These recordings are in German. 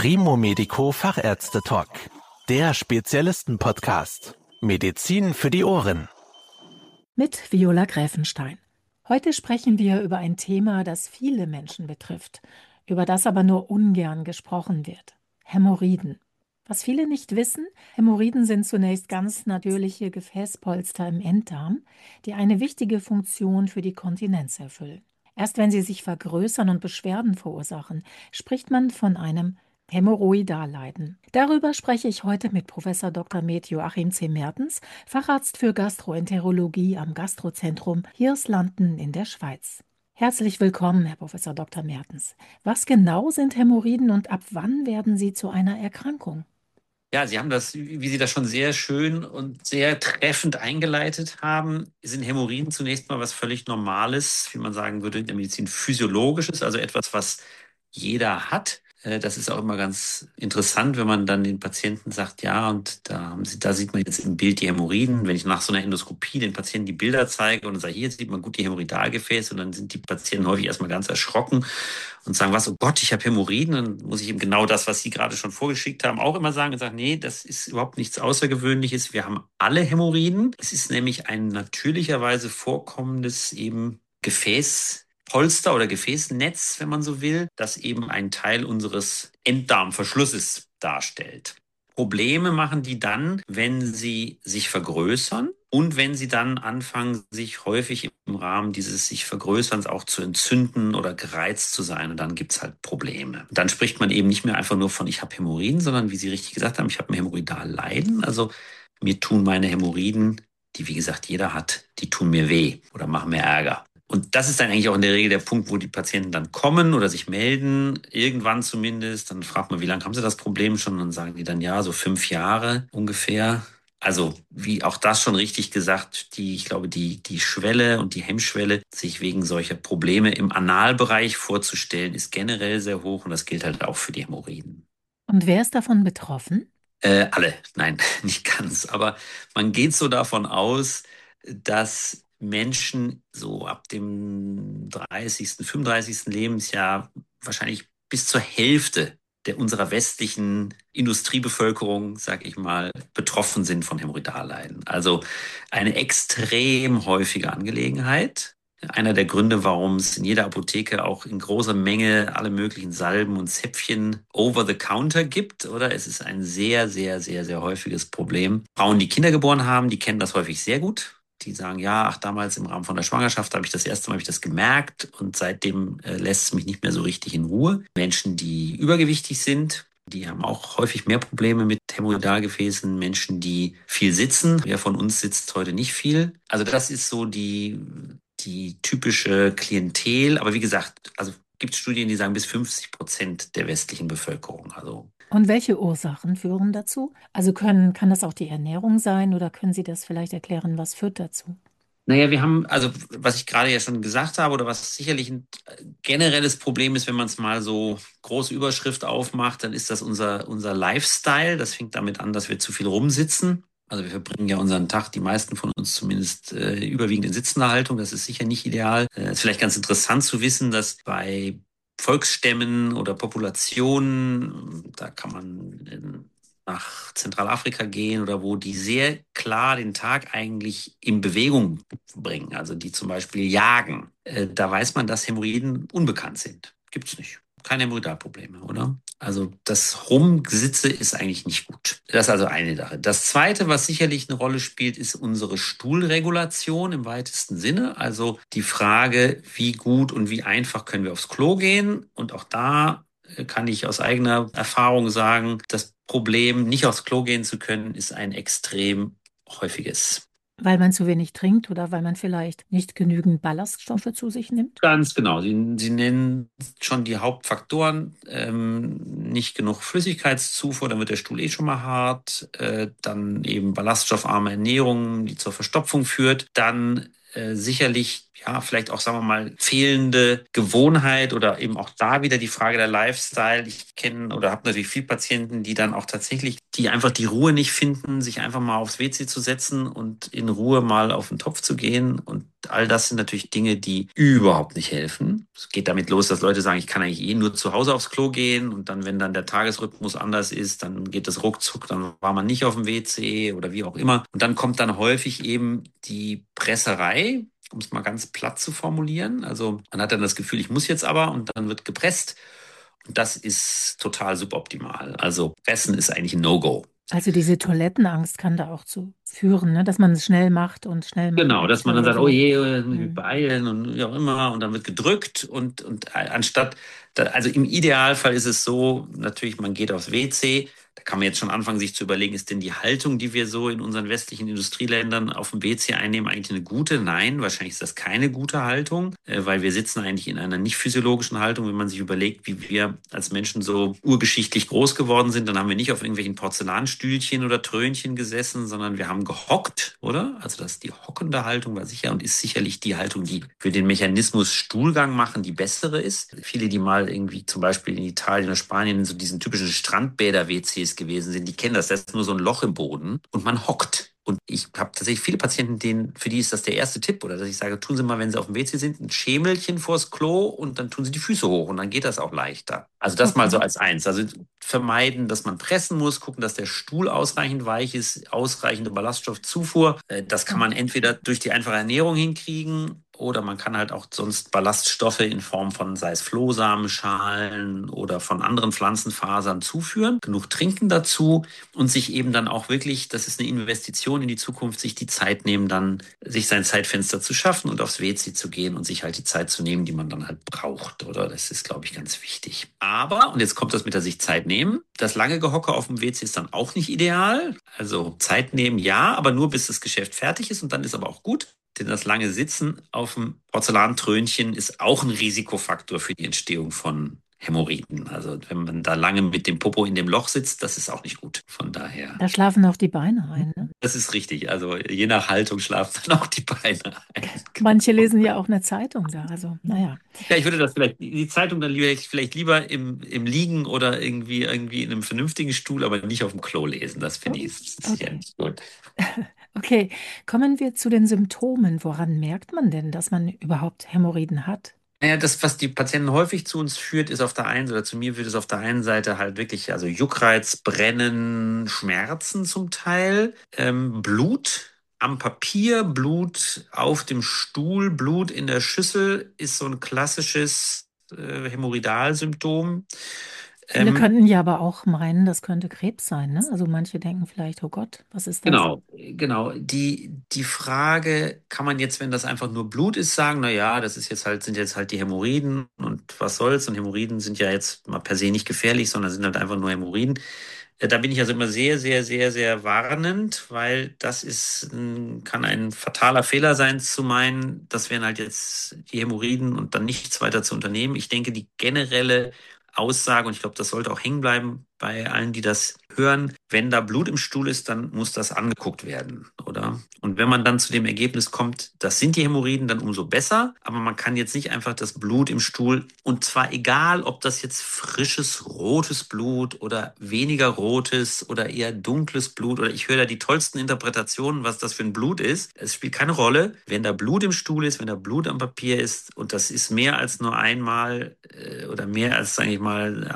Primo Medico Fachärzte Talk, der Spezialisten-Podcast. Medizin für die Ohren. Mit Viola Gräfenstein. Heute sprechen wir über ein Thema, das viele Menschen betrifft, über das aber nur ungern gesprochen wird: Hämorrhoiden. Was viele nicht wissen: Hämorrhoiden sind zunächst ganz natürliche Gefäßpolster im Enddarm, die eine wichtige Funktion für die Kontinenz erfüllen. Erst wenn sie sich vergrößern und Beschwerden verursachen, spricht man von einem Hämorrhoidalleiden. Darüber spreche ich heute mit Prof. Dr. med. Joachim C. Mertens, Facharzt für Gastroenterologie am Gastrozentrum Hirslanden in der Schweiz. Herzlich willkommen, Herr Prof. Dr. Mertens. Was genau sind Hämorrhoiden und ab wann werden sie zu einer Erkrankung? Ja, Sie haben das, wie Sie das schon sehr schön und sehr treffend eingeleitet haben, sind Hämorrhoiden zunächst mal was völlig Normales, wie man sagen würde in der Medizin physiologisches, also etwas, was jeder hat. Das ist auch immer ganz interessant, wenn man dann den Patienten sagt, ja, und da sieht man jetzt im Bild die Hämorrhoiden. Wenn ich nach so einer Endoskopie den Patienten die Bilder zeige und sage, hier sieht man gut die Hämorrhoidalgefäße, und dann sind die Patienten häufig erstmal ganz erschrocken und sagen, was, oh Gott, ich habe Hämorrhoiden. Dann muss ich eben genau das, was Sie gerade schon vorgeschickt haben, auch immer sagen und sagen, nee, das ist überhaupt nichts Außergewöhnliches. Wir haben alle Hämorrhoiden. Es ist nämlich ein natürlicherweise vorkommendes eben Gefäßpolster oder Gefäßnetz, wenn man so will, das eben einen Teil unseres Enddarmverschlusses darstellt. Probleme machen die dann, wenn sie sich vergrößern und wenn sie dann anfangen, sich häufig im Rahmen dieses sich Vergrößerns auch zu entzünden oder gereizt zu sein. Und dann gibt es halt Probleme. Dann spricht man eben nicht mehr einfach nur von, ich habe Hämorrhoiden, sondern wie Sie richtig gesagt haben, ich habe ein Hämorrhoidalleiden. Also mir tun meine Hämorrhoiden, die wie gesagt jeder hat, die tun mir weh oder machen mir Ärger. Und das ist dann eigentlich auch in der Regel der Punkt, wo die Patienten dann kommen oder sich melden, irgendwann zumindest. Dann fragt man, wie lange haben sie das Problem schon? Und dann sagen die dann, ja, so 5 Jahre ungefähr. Also wie auch das schon richtig gesagt, ich glaube, die Schwelle und die Hemmschwelle, sich wegen solcher Probleme im Analbereich vorzustellen, ist generell sehr hoch, und das gilt halt auch für die Hämorrhoiden. Und wer ist davon betroffen? Alle, nein, nicht ganz. Aber man geht so davon aus, dass Menschen so ab dem 30., 35. Lebensjahr wahrscheinlich bis zur Hälfte unserer westlichen Industriebevölkerung, sag ich mal, betroffen sind von Hämorrhoidalleiden. Also eine extrem häufige Angelegenheit. Einer der Gründe, warum es in jeder Apotheke auch in großer Menge alle möglichen Salben und Zäpfchen over the counter gibt, oder? Es ist ein sehr, sehr, sehr, sehr häufiges Problem. Frauen, die Kinder geboren haben, die kennen das häufig sehr gut. Die sagen, ja, ach, damals im Rahmen von der Schwangerschaft habe ich das erste Mal das gemerkt, und seitdem lässt es mich nicht mehr so richtig in Ruhe. Menschen, die übergewichtig sind, die haben auch häufig mehr Probleme mit Hämorrhoidalgefäßen. Menschen, die viel sitzen. Wer von uns sitzt heute nicht viel? Also das ist so die typische Klientel. Aber wie gesagt, also gibt es Studien, die sagen bis 50% der westlichen Bevölkerung. Also Und welche Ursachen führen dazu? Also kann das auch die Ernährung sein, oder können Sie das vielleicht erklären, was führt dazu? naja, wir haben, also was ich gerade ja schon gesagt habe, oder was sicherlich ein generelles Problem ist, wenn man es mal so große Überschrift aufmacht, dann ist das unser Lifestyle. Das fängt damit an, dass wir zu viel rumsitzen. Also wir verbringen ja unseren Tag, die meisten von uns zumindest, überwiegend in sitzender Haltung. Das ist sicher nicht ideal. Ist vielleicht ganz interessant zu wissen, dass bei Volksstämmen oder Populationen, da kann man nach Zentralafrika gehen oder wo, die sehr klar den Tag eigentlich in Bewegung bringen, also die zum Beispiel jagen. Da weiß man, dass Hämorrhoiden unbekannt sind. Gibt's nicht. Keine Hämorrhoidalprobleme, oder? Also das Rumgesitze ist eigentlich nicht gut. Das ist also eine Sache. Das Zweite, was sicherlich eine Rolle spielt, ist unsere Stuhlregulation im weitesten Sinne. Also die Frage, wie gut und wie einfach können wir aufs Klo gehen. Und auch da kann ich aus eigener Erfahrung sagen, das Problem, nicht aufs Klo gehen zu können, ist ein extrem häufiges. Weil man zu wenig trinkt oder weil man vielleicht nicht genügend Ballaststoffe zu sich nimmt? Ganz genau. Sie nennen schon die Hauptfaktoren. Nicht genug Flüssigkeitszufuhr, dann wird der Stuhl schon mal hart. Dann eben ballaststoffarme Ernährung, die zur Verstopfung führt. Dann sicherlich ja, vielleicht auch, sagen wir mal, fehlende Gewohnheit oder eben auch da wieder die Frage der Lifestyle. Ich kenne oder habe natürlich viele Patienten, die dann auch tatsächlich, die einfach die Ruhe nicht finden, sich einfach mal aufs WC zu setzen und in Ruhe mal auf den Topf zu gehen. Und all das sind natürlich Dinge, die überhaupt nicht helfen. Es geht damit los, dass Leute sagen, ich kann eigentlich nur zu Hause aufs Klo gehen und dann, wenn dann der Tagesrhythmus anders ist, dann geht das ruckzuck, dann war man nicht auf dem WC oder wie auch immer. Und dann kommt dann häufig eben die Presserei, um es mal ganz platt zu formulieren. Also man hat dann das Gefühl, ich muss jetzt aber und dann wird gepresst. Und das ist total suboptimal. Also Pressen ist eigentlich ein No-Go. Also diese Toilettenangst kann da auch zu führen, ne? Dass man es schnell macht und schnell machen Genau, dass man möchte dann oder sagt, oh so. je, jetzt muss ich mich Hm. beeilen und wie auch immer und dann wird gedrückt und anstatt, also im Idealfall ist es so, natürlich, man geht aufs WC, da kann man jetzt schon anfangen, sich zu überlegen, ist denn die Haltung, die wir so in unseren westlichen Industrieländern auf dem WC einnehmen, eigentlich eine gute? Nein, wahrscheinlich ist das keine gute Haltung, weil wir sitzen eigentlich in einer nicht physiologischen Haltung, wenn man sich überlegt, wie wir als Menschen so urgeschichtlich groß geworden sind, dann haben wir nicht auf irgendwelchen Porzellanstühlchen oder Trönchen gesessen, sondern wir haben gehockt, oder? Also das die hockende Haltung war sicher und ist sicherlich die Haltung, die für den Mechanismus Stuhlgang machen, die bessere ist. Viele, die mal irgendwie zum Beispiel in Italien oder Spanien in so diesen typischen Strandbäder-WCs gewesen sind, die kennen das. Da ist nur so ein Loch im Boden und man hockt. Und ich habe tatsächlich viele Patienten, für die ist das der erste Tipp, oder dass ich sage, tun Sie mal, wenn Sie auf dem WC sind, ein Schemelchen vors Klo und dann tun Sie die Füße hoch und dann geht das auch leichter. Also das mal so Okay. als eins. Also vermeiden, dass man pressen muss, gucken, dass der Stuhl ausreichend weich ist, ausreichende Ballaststoffzufuhr. Das kann man Okay. entweder durch die einfache Ernährung hinkriegen oder man kann halt auch sonst Ballaststoffe in Form von, sei es Flohsamenschalen oder von anderen Pflanzenfasern zuführen. Genug trinken dazu und sich eben dann auch wirklich, das ist eine Investition in die Zukunft, sich die Zeit nehmen, dann sich sein Zeitfenster zu schaffen und aufs WC zu gehen und sich halt die Zeit zu nehmen, die man dann halt braucht, oder? Das ist, glaube ich, ganz wichtig. Aber, und jetzt kommt das mit der sich Zeit nehmen, das lange Gehocke auf dem WC ist dann auch nicht ideal. Also Zeit nehmen, ja, aber nur bis das Geschäft fertig ist und dann ist aber auch gut. Denn das lange Sitzen auf dem Porzellantrönchen ist auch ein Risikofaktor für die Entstehung von Hämorrhoiden. Also wenn man da lange mit dem Popo in dem Loch sitzt, das ist auch nicht gut. Von daher, Da schlafen auch die Beine ein, ne? das ist richtig. Also je nach Haltung schlafen dann auch die Beine ein. Manche lesen ja auch eine Zeitung da. Also, naja. Ja, ich würde das vielleicht, die Zeitung dann vielleicht lieber im Liegen oder irgendwie in einem vernünftigen Stuhl, aber nicht auf dem Klo lesen. Das finde ich ist ja Okay. nicht gut. Okay. Kommen wir zu den Symptomen. Woran merkt man denn, dass man überhaupt Hämorrhoiden hat? Naja, das, was die Patienten häufig zu uns führt, ist auf der einen, oder zu mir führt es auf der einen Seite halt wirklich, also Juckreiz, Brennen, Schmerzen zum Teil, Blut am Papier, Blut auf dem Stuhl, Blut in der Schüssel ist so ein klassisches Hämorrhoidalsymptom. Viele Ähm, könnten ja aber auch meinen, das könnte Krebs sein, ne? Also manche denken vielleicht, oh Gott, was ist das? Genau. Die Frage, kann man jetzt, wenn das einfach nur Blut ist, sagen, na ja, das ist jetzt halt, sind jetzt halt die Hämorrhoiden und was soll's? Und Hämorrhoiden sind ja jetzt mal per se nicht gefährlich, sondern sind halt einfach nur Hämorrhoiden. Da bin ich also immer sehr, sehr, sehr, sehr warnend, weil das kann ein fataler Fehler sein, zu meinen, das wären halt jetzt die Hämorrhoiden und dann nichts weiter zu unternehmen. Ich denke, die generelle Aussage, und ich glaube, das sollte auch hängen bleiben bei allen, die das hören, wenn da Blut im Stuhl ist, dann muss das angeguckt werden, oder? Und wenn man dann zu dem Ergebnis kommt, das sind die Hämorrhoiden, dann umso besser. Aber man kann jetzt nicht einfach das Blut im Stuhl, und zwar egal, ob das jetzt frisches rotes Blut oder weniger rotes oder eher dunkles Blut, oder ich höre da die tollsten Interpretationen, was das für ein Blut ist. Es spielt keine Rolle. Wenn da Blut im Stuhl ist, wenn da Blut am Papier ist und das ist mehr als nur einmal oder mehr als, sage ich mal,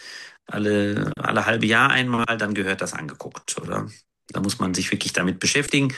alle halbe Jahr einmal, dann gehört das angeguckt, oder? Da muss man sich wirklich damit beschäftigen.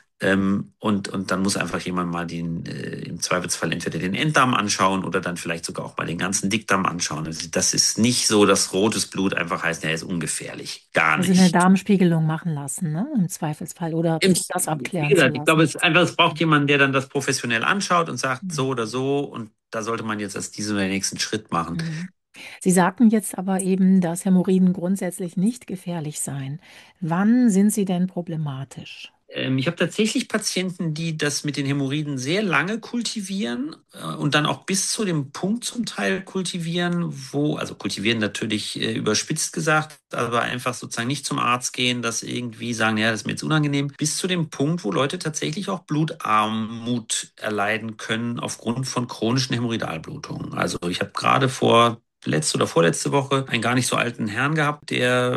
Und dann muss einfach jemand mal im Zweifelsfall entweder den Enddarm anschauen oder dann vielleicht sogar auch mal den ganzen Dickdarm anschauen. Also das ist nicht so, dass rotes Blut einfach heißt, er ist ungefährlich. Gar Also eine nicht. Darmspiegelung machen lassen, ne? Im Zweifelsfall oder das Wie abklären zu gesagt, ich glaube, lassen. es braucht jemanden, der dann das professionell anschaut und sagt, Mhm. so oder so. Und da sollte man jetzt als diesen oder den nächsten Schritt machen. Mhm. Sie sagten jetzt aber eben, dass Hämorrhoiden grundsätzlich nicht gefährlich seien. Wann sind sie denn problematisch? Ich habe tatsächlich Patienten, die das mit den Hämorrhoiden sehr lange kultivieren und dann auch bis zu dem Punkt zum Teil kultivieren, also kultivieren natürlich überspitzt gesagt, aber einfach sozusagen nicht zum Arzt gehen, das irgendwie sagen, ja, das ist mir jetzt unangenehm, bis zu dem Punkt, wo Leute tatsächlich auch Blutarmut erleiden können aufgrund von chronischen Hämorrhoidalblutungen. Also ich habe gerade letzte oder vorletzte Woche einen gar nicht so alten Herrn gehabt,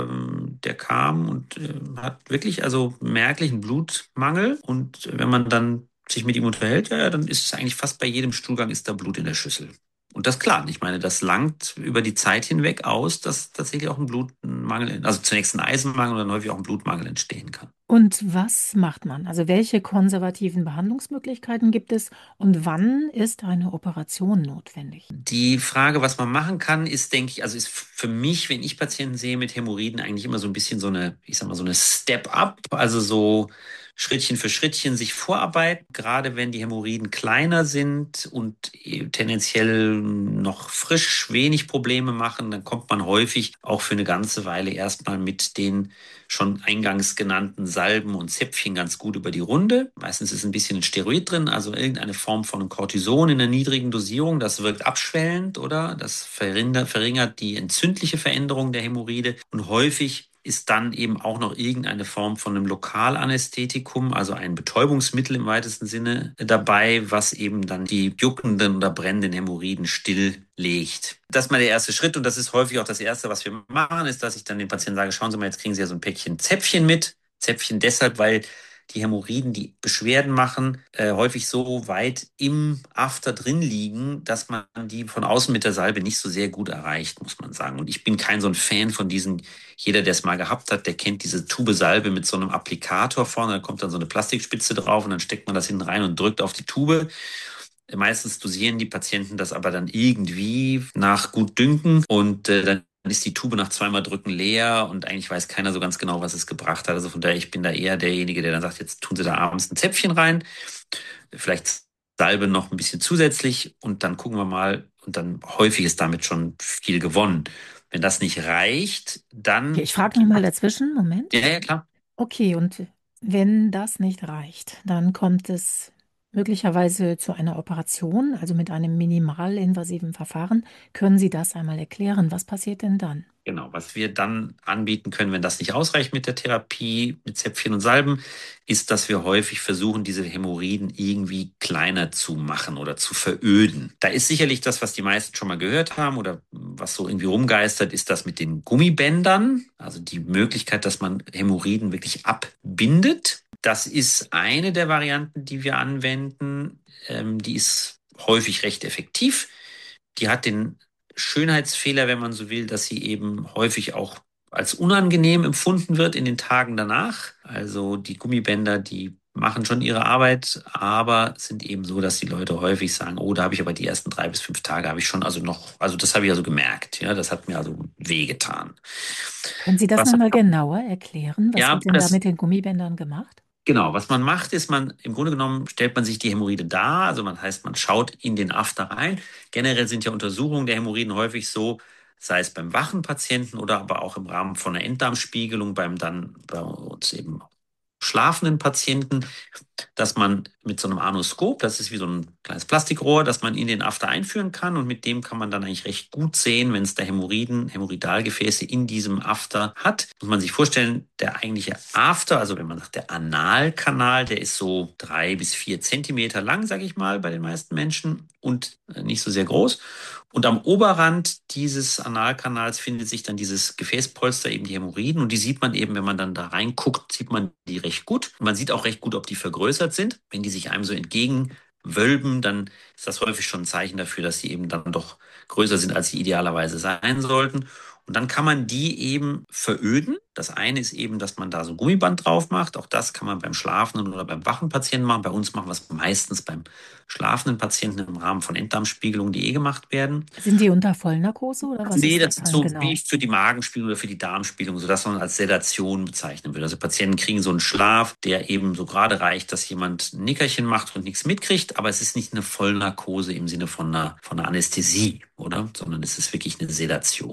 der kam und hat wirklich also merklichen Blutmangel. Und wenn man dann sich mit ihm unterhält, ja, dann ist es eigentlich fast bei jedem Stuhlgang ist da Blut in der Schüssel. Und das klar, ich meine, das langt über die Zeit hinweg aus, dass tatsächlich auch ein Blutmangel, also zunächst ein Eisenmangel und dann häufig auch ein Blutmangel entstehen kann. Und was macht man? Also welche konservativen Behandlungsmöglichkeiten gibt es und wann ist eine Operation notwendig? Die Frage, was man machen kann, ist, denke ich, also ist für mich, wenn ich Patienten sehe mit Hämorrhoiden, eigentlich immer so ein bisschen so eine, ich sag mal, so eine Step-up, also so Schrittchen für Schrittchen sich vorarbeiten. Gerade wenn die Hämorrhoiden kleiner sind und tendenziell noch frisch wenig Probleme machen, dann kommt man häufig auch für eine ganze Weile erstmal mit den schon eingangs genannten Salben und Zäpfchen ganz gut über die Runde. Meistens ist ein bisschen ein Steroid drin, also irgendeine Form von Cortison in einer niedrigen Dosierung. Das wirkt abschwellend, oder? Das verringert die entzündliche Veränderung der Hämorrhoide. Und häufig ist dann eben auch noch irgendeine Form von einem Lokalanästhetikum, also ein Betäubungsmittel im weitesten Sinne dabei, was eben dann die juckenden oder brennenden Hämorrhoiden stilllegt. Das ist mal der erste Schritt und das ist häufig auch das Erste, was wir machen, ist, dass ich dann den Patienten sage, schauen Sie mal, jetzt kriegen Sie ja so ein Päckchen Zäpfchen mit. Zäpfchen deshalb, weil die Hämorrhoiden, die Beschwerden machen, häufig so weit im After drin liegen, dass man die von außen mit der Salbe nicht so sehr gut erreicht, muss man sagen. Und ich bin kein so ein Fan von diesen, jeder, der es mal gehabt hat, der kennt diese Tube Salbe mit so einem Applikator vorne, da kommt dann so eine Plastikspitze drauf und dann steckt man das hinten rein und drückt auf die Tube. Meistens dosieren die Patienten das aber dann irgendwie nach Gutdünken und dann ist die Tube nach zweimal Drücken leer und eigentlich weiß keiner so ganz genau, was es gebracht hat. Also von daher, ich bin da eher derjenige, der dann sagt, jetzt tun Sie da abends ein Zäpfchen rein, vielleicht Salbe noch ein bisschen zusätzlich und dann gucken wir mal und dann häufig ist damit schon viel gewonnen. Wenn das nicht reicht, Okay, dann, ich frage noch mal dazwischen, Moment. ja, ja, klar. Okay, und wenn das nicht reicht, dann kommt es möglicherweise zu einer Operation, also mit einem minimalinvasiven Verfahren. Können Sie das einmal erklären? Was passiert denn dann? Genau, was wir dann anbieten können, wenn das nicht ausreicht mit der Therapie, mit Zäpfchen und Salben, ist, dass wir häufig versuchen, diese Hämorrhoiden irgendwie kleiner zu machen oder zu veröden. Da ist sicherlich das, was die meisten schon mal gehört haben oder was so irgendwie rumgeistert, ist das mit den Gummibändern, also die Möglichkeit, dass man Hämorrhoiden wirklich abbindet. Das ist eine der Varianten, die wir anwenden. Die ist häufig recht effektiv. Die hat den Schönheitsfehler, wenn man so will, dass sie eben häufig auch als unangenehm empfunden wird in den Tagen danach. Also die Gummibänder, die machen schon ihre Arbeit, aber sind eben so, dass die Leute häufig sagen, oh, da habe ich aber die ersten 3 bis 5 Tage habe ich schon also noch, also das habe ich also gemerkt, ja, das hat mir also wehgetan. Können Sie das Was, nochmal genauer erklären? Was ja, wird denn da mit den Gummibändern gemacht? genau, was man macht, ist im Grunde genommen stellt man sich die Hämorrhoide dar, also man heißt, man schaut in den After rein. Generell sind ja Untersuchungen der Hämorrhoiden häufig so, sei es beim wachen Patienten oder aber auch im Rahmen von einer Enddarmspiegelung beim dann bei uns eben schlafenden Patienten, dass man mit so einem Anoskop, das ist wie so ein kleines Plastikrohr, das man in den After einführen kann und mit dem kann man dann eigentlich recht gut sehen, wenn es da Hämorrhoidalgefäße in diesem After hat. Muss man sich vorstellen, der eigentliche After, also wenn man sagt, der Analkanal, der ist so 3 bis 4 Zentimeter lang, sage ich mal, bei den meisten Menschen und nicht so sehr groß. Und am Oberrand dieses Analkanals findet sich dann dieses Gefäßpolster, eben die Hämorrhoiden. Und die sieht man eben, wenn man dann da reinguckt, sieht man die recht gut. Und man sieht auch recht gut, ob die vergrößert sind. Wenn die sich einem so entgegenwölben, dann ist das häufig schon ein Zeichen dafür, dass sie eben dann doch größer sind, als sie idealerweise sein sollten. Und dann kann man die eben veröden. Das eine ist eben, dass man da so ein Gummiband drauf macht. Auch das kann man beim schlafenden oder beim wachen Patienten machen. Bei uns machen wir es meistens beim schlafenden Patienten im Rahmen von Enddarmspiegelungen, die gemacht werden. Sind die unter Vollnarkose oder was Nee, ist das das ist dann so wie genau? für die Magenspiegelung oder für die Darmspiegelung, sodass man als Sedation bezeichnen würde. Also Patienten kriegen so einen Schlaf, der eben so gerade reicht, dass jemand ein Nickerchen macht und nichts mitkriegt, aber es ist nicht eine Vollnarkose im Sinne von einer Anästhesie, oder? Sondern es ist wirklich eine Sedation.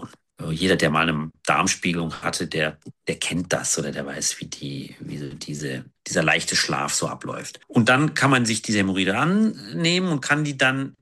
jeder, der mal eine Darmspiegelung hatte, der kennt das oder der weiß, wie so dieser leichte Schlaf so abläuft. Und dann kann man sich diese Hämorrhoide annehmen und kann die dann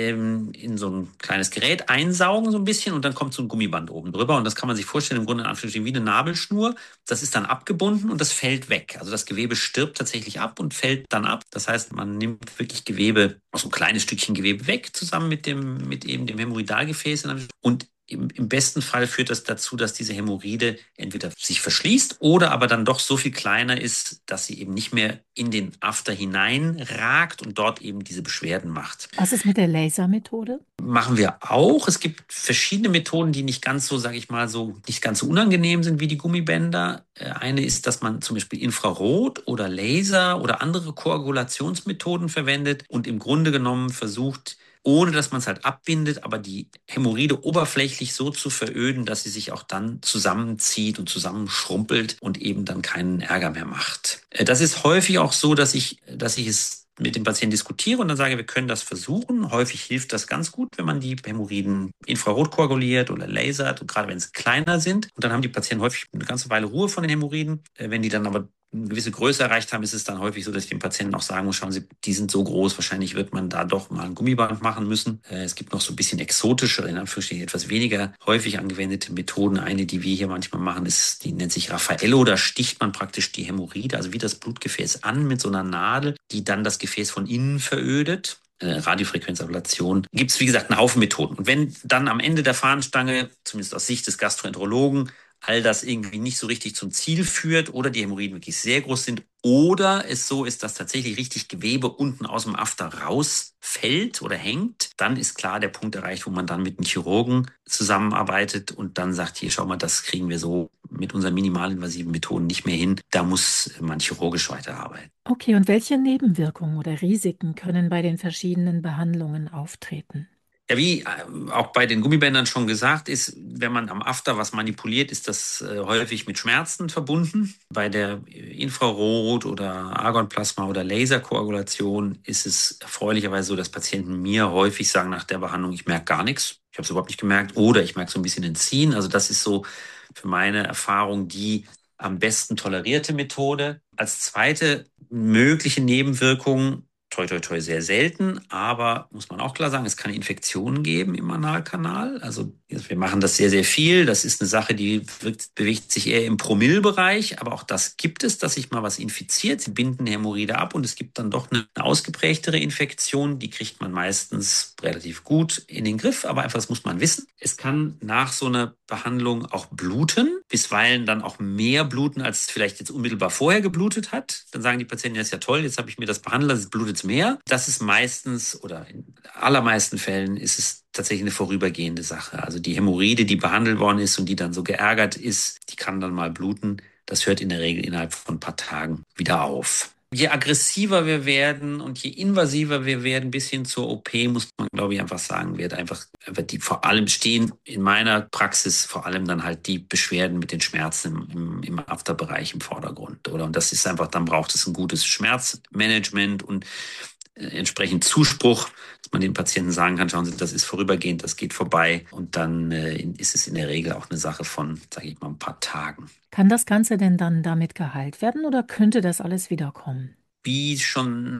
in so ein kleines Gerät einsaugen so ein bisschen und dann kommt so ein Gummiband oben drüber und das kann man sich vorstellen im Grunde in Anführungsstrichen wie eine Nabelschnur. Das ist dann abgebunden und das fällt weg. Also das Gewebe stirbt tatsächlich ab und fällt dann ab. Das heißt, man nimmt wirklich Gewebe, so ein kleines Stückchen Gewebe weg, zusammen mit eben dem Hämorrhoidalgefäß und im besten Fall führt das dazu, dass diese Hämorrhoide entweder sich verschließt oder aber dann doch so viel kleiner ist, dass sie eben nicht mehr in den After hineinragt und dort eben diese Beschwerden macht. Was ist mit der Lasermethode? Machen wir auch. Es gibt verschiedene Methoden, die nicht ganz so, sage ich mal, nicht ganz so unangenehm sind wie die Gummibänder. Eine ist, dass man zum Beispiel Infrarot oder Laser oder andere Koagulationsmethoden verwendet und im Grunde genommen versucht, ohne dass man es halt abbindet, aber die Hämorrhoide oberflächlich so zu veröden, dass sie sich auch dann zusammenzieht und zusammenschrumpelt und eben dann keinen Ärger mehr macht. Das ist häufig auch so, dass ich es mit dem Patienten diskutiere und dann sage, wir können das versuchen. Häufig hilft das ganz gut, wenn man die Hämorrhoiden infrarot koaguliert oder lasert, und gerade wenn es kleiner sind. Und dann haben die Patienten häufig eine ganze Weile Ruhe von den Hämorrhoiden. Wenn die dann aber eine gewisse Größe erreicht haben, ist es dann häufig so, dass ich dem Patienten auch sagen muss, schauen Sie, die sind so groß, wahrscheinlich wird man da doch mal ein Gummiband machen müssen. Es gibt noch so ein bisschen exotische, in Anführungsstrichen etwas weniger häufig angewendete Methoden. Eine, die wir hier manchmal machen, die nennt sich Raffaello. Da sticht man praktisch die Hämorrhoide, also wie das Blutgefäß an mit so einer Nadel, die dann das Gefäß von innen verödet. Radiofrequenzablation. Gibt es, wie gesagt, einen Haufen Methoden. Und wenn dann am Ende der Fahnenstange, zumindest aus Sicht des Gastroenterologen, all das irgendwie nicht so richtig zum Ziel führt oder die Hämorrhoiden wirklich sehr groß sind oder es so ist, dass tatsächlich richtig Gewebe unten aus dem After rausfällt oder hängt, dann ist klar der Punkt erreicht, wo man dann mit einem Chirurgen zusammenarbeitet und dann sagt, hier, schau mal, das kriegen wir so mit unseren minimalinvasiven Methoden nicht mehr hin. Da muss man chirurgisch weiterarbeiten. Okay, und welche Nebenwirkungen oder Risiken können bei den verschiedenen Behandlungen auftreten? Ja, wie auch bei den Gummibändern schon gesagt ist, wenn man am After was manipuliert, ist das häufig mit Schmerzen verbunden. Bei der Infrarot- oder Argonplasma- oder Laserkoagulation ist es erfreulicherweise so, dass Patienten mir häufig sagen nach der Behandlung, ich merke gar nichts, ich habe es überhaupt nicht gemerkt oder ich merke so ein bisschen ein Ziehen. Also das ist so für meine Erfahrung die am besten tolerierte Methode. Als zweite mögliche Nebenwirkung, toi, toi, toi, sehr selten, aber muss man auch klar sagen, es kann Infektionen geben im Analkanal. Also wir machen das sehr, sehr viel. Das ist eine Sache, die bewegt sich eher im Promillbereich, aber auch das gibt es, dass sich mal was infiziert. Sie binden Hämorrhoide ab und es gibt dann doch eine ausgeprägtere Infektion. Die kriegt man meistens relativ gut in den Griff, aber einfach, das muss man wissen. Es kann nach so einer Behandlung auch bluten, bisweilen dann auch mehr bluten, als es vielleicht jetzt unmittelbar vorher geblutet hat. Dann sagen die Patienten, ja, ist ja toll, jetzt habe ich mir das behandelt, jetzt blutet mehr. Das ist meistens oder in allermeisten Fällen ist es tatsächlich eine vorübergehende Sache. Also die Hämorrhoide, die behandelt worden ist und die dann so geärgert ist, die kann dann mal bluten. Das hört in der Regel innerhalb von ein paar Tagen wieder auf. Je aggressiver wir werden und je invasiver wir werden, bis hin zur OP, muss man, glaube ich, einfach sagen, wird die vor allem stehen in meiner Praxis vor allem dann halt die Beschwerden mit den Schmerzen im Afterbereich im Vordergrund, oder? Und das ist einfach, dann braucht es ein gutes Schmerzmanagement und entsprechend Zuspruch, dass man den Patienten sagen kann, schauen Sie, das ist vorübergehend, das geht vorbei. Und dann ist es in der Regel auch eine Sache von, sage ich mal, ein paar Tagen. Kann das Ganze denn dann damit geheilt werden oder könnte das alles wiederkommen? Wie schon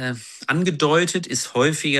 angedeutet, ist häufig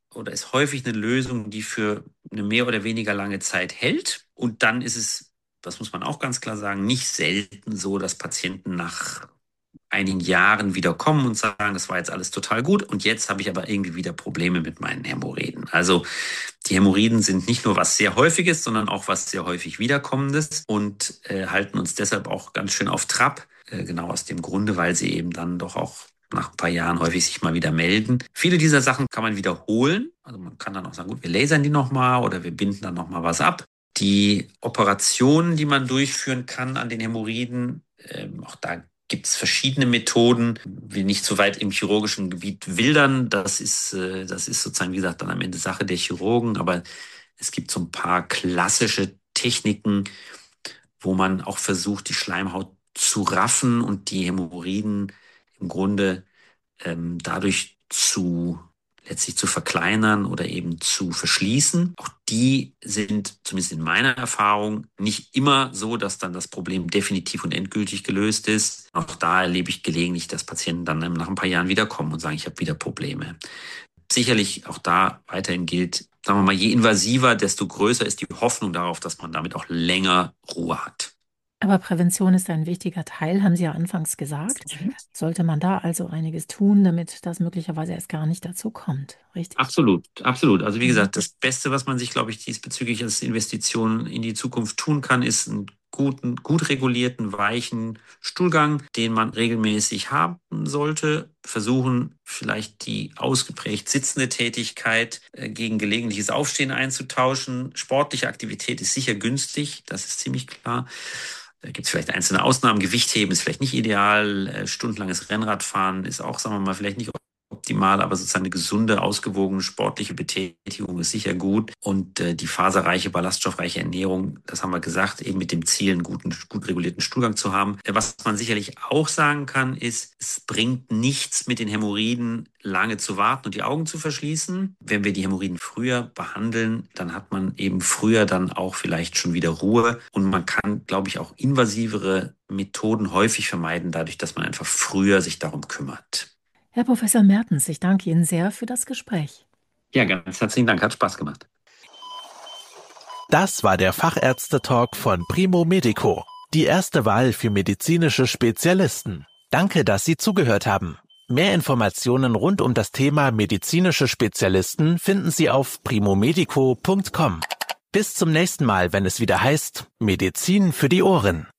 eine Lösung, die für eine mehr oder weniger lange Zeit hält. Und dann ist es, das muss man auch ganz klar sagen, nicht selten so, dass Patienten nach einigen Jahren wieder kommen und sagen, das war jetzt alles total gut und jetzt habe ich aber irgendwie wieder Probleme mit meinen Hämorrhoiden. Also die Hämorrhoiden sind nicht nur was sehr Häufiges, sondern auch was sehr häufig Wiederkommendes und halten uns deshalb auch ganz schön auf Trab. Genau aus dem Grunde, weil sie eben dann doch auch nach ein paar Jahren häufig sich mal wieder melden. Viele dieser Sachen kann man wiederholen. Also man kann dann auch sagen, gut, wir lasern die nochmal oder wir binden dann nochmal was ab. Die Operationen, die man durchführen kann an den Hämorrhoiden, auch da gibt es verschiedene Methoden. Ich will nicht so weit im chirurgischen Gebiet wildern. Das ist sozusagen, wie gesagt, dann am Ende Sache der Chirurgen. Aber es gibt so ein paar klassische Techniken, wo man auch versucht, die Schleimhaut zu raffen und die Hämorrhoiden im Grunde dadurch zu letztlich zu verkleinern oder eben zu verschließen. Auch die sind, zumindest in meiner Erfahrung, nicht immer so, dass dann das Problem definitiv und endgültig gelöst ist. Auch da erlebe ich gelegentlich, dass Patienten dann nach ein paar Jahren wiederkommen und sagen, ich habe wieder Probleme. Sicherlich auch da weiterhin gilt, sagen wir mal, je invasiver, desto größer ist die Hoffnung darauf, dass man damit auch länger Ruhe hat. Aber Prävention ist ein wichtiger Teil, haben Sie ja anfangs gesagt. Sollte man da also einiges tun, damit das möglicherweise erst gar nicht dazu kommt, richtig? Absolut, absolut. Also wie gesagt, das Beste, was man sich, glaube ich, diesbezüglich als Investition in die Zukunft tun kann, ist einen gut regulierten, weichen Stuhlgang, den man regelmäßig haben sollte. Versuchen, vielleicht die ausgeprägt sitzende Tätigkeit gegen gelegentliches Aufstehen einzutauschen. Sportliche Aktivität ist sicher günstig, das ist ziemlich klar. Da gibt es vielleicht einzelne Ausnahmen. Gewichtheben ist vielleicht nicht ideal. Stundenlanges Rennradfahren ist auch, sagen wir mal, vielleicht nicht optimal, aber sozusagen eine gesunde, ausgewogene sportliche Betätigung ist sicher gut. Und die faserreiche, ballaststoffreiche Ernährung, das haben wir gesagt, eben mit dem Ziel, einen gut regulierten Stuhlgang zu haben. Was man sicherlich auch sagen kann, ist, es bringt nichts, mit den Hämorrhoiden lange zu warten und die Augen zu verschließen. Wenn wir die Hämorrhoiden früher behandeln, dann hat man eben früher dann auch vielleicht schon wieder Ruhe. Und man kann, glaube ich, auch invasivere Methoden häufig vermeiden, dadurch, dass man einfach früher sich darum kümmert. Herr Professor Mertens, ich danke Ihnen sehr für das Gespräch. Ja, ganz herzlichen Dank, hat Spaß gemacht. Das war der Fachärzte-Talk von Primo Medico, die erste Wahl für medizinische Spezialisten. Danke, dass Sie zugehört haben. Mehr Informationen rund um das Thema medizinische Spezialisten finden Sie auf primomedico.com. Bis zum nächsten Mal, wenn es wieder heißt Medizin für die Ohren.